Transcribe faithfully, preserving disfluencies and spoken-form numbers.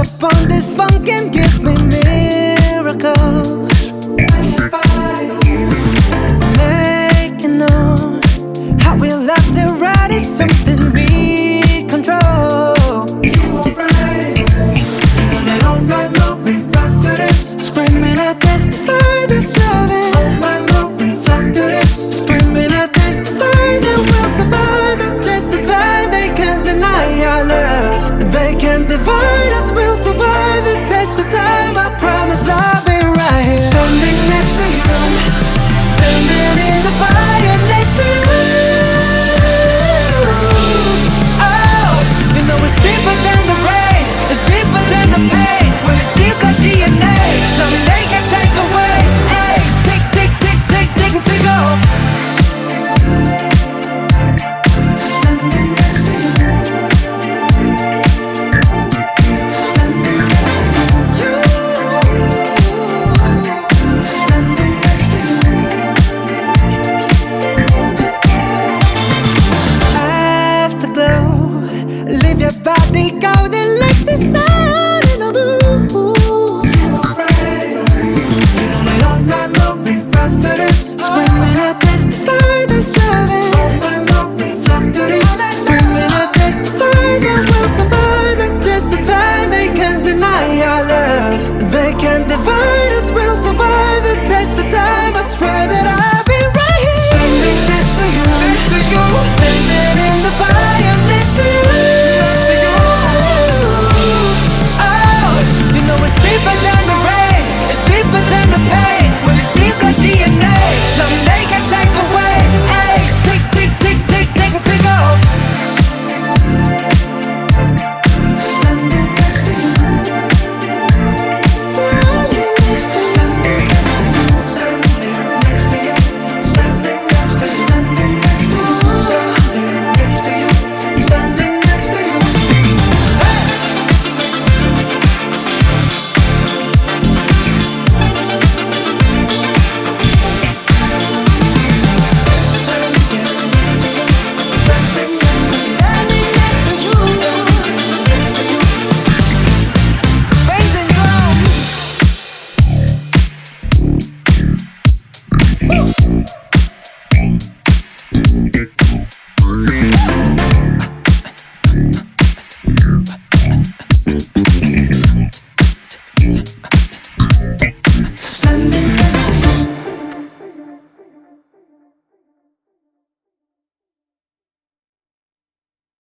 up on this funk and give me miracles. Make you know how we love to ride is something we control. You alright? And all night long we rock to this, screaming I testify this loving. All night long we rock to this, screaming I testify that we'll survive and test the time. They can't deny our love, they can't divide us. We'll survive and test the time. I promise I'll be right here, standing next to you, standing in the fire next to you. Oh, you know it's deeper than the rain, it's deeper than the pain. When it's deep like D N A, something they can't take away. Hey, tick, tick, tick, tick, tick, and tick off. Standing next to you, standing next to you, standing next to you. Afterglow, leave your body golden like the sun in the moon. You alright? You know that all night long we rock to this, screaming I testify this loving. All night long we rock to this, screaming I testify that we'll survive and test the time. They can't deny our love, they can't divide us. We'll survive and test the time. I swear that I'll be right here, standing next to you, next to you, standing in the fire next to you, next to you. Oh, you know it's deeper than the rain, it's deeper than the pain. When it's deep like D N A, something they can't take away. Hey, tick, tick, tick, tick, tick, and tick off. Standing next to you, standing next to you, standing next to you, standing next to you, standing next to you, standing next to you, standing next to you. Hey! Bass and drums. Woo!